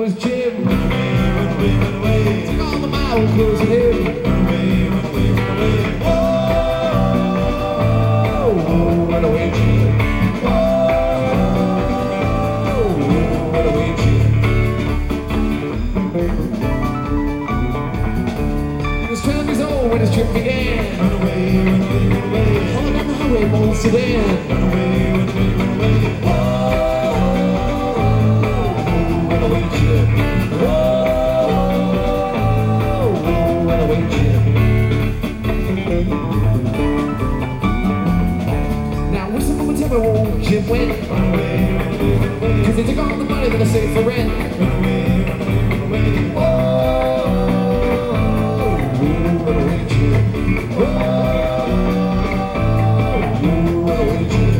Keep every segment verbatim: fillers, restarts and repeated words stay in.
was Jim. Run away, run away, run away. Took all the miles closing in. Run away, run away, run away. Whoa, run away, Jim. Whoa, run away, Jim. He was twelve years old when his trip began. Run away, run away, run away. All down the highway, old sedan. Run away, run away, run away. Whoa. Jim went, cause they took all the money that I saved for rent. Oh, run away, Jim. Oh, run away, Jim.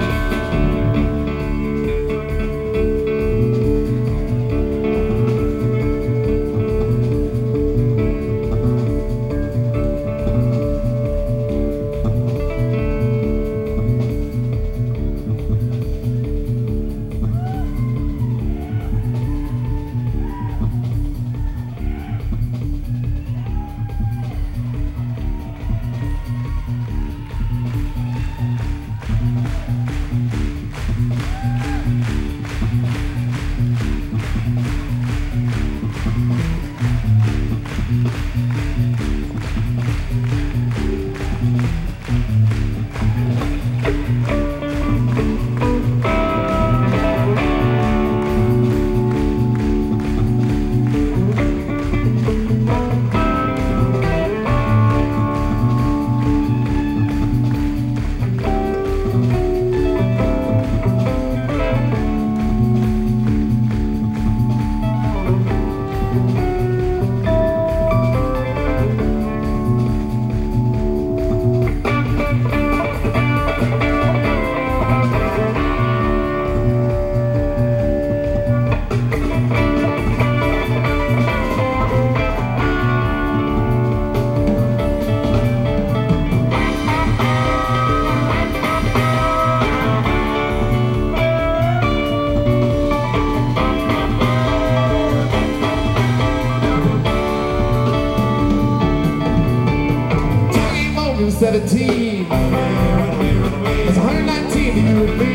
seventeen, it's one hundred nineteen to you and me.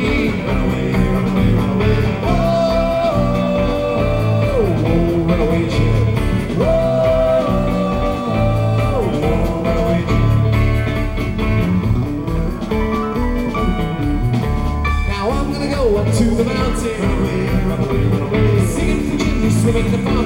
Whoa, run away, Jim. Whoa, run away, Jim. Now I'm gonna go up to the mountain, singing for Jim, swimming in the pond.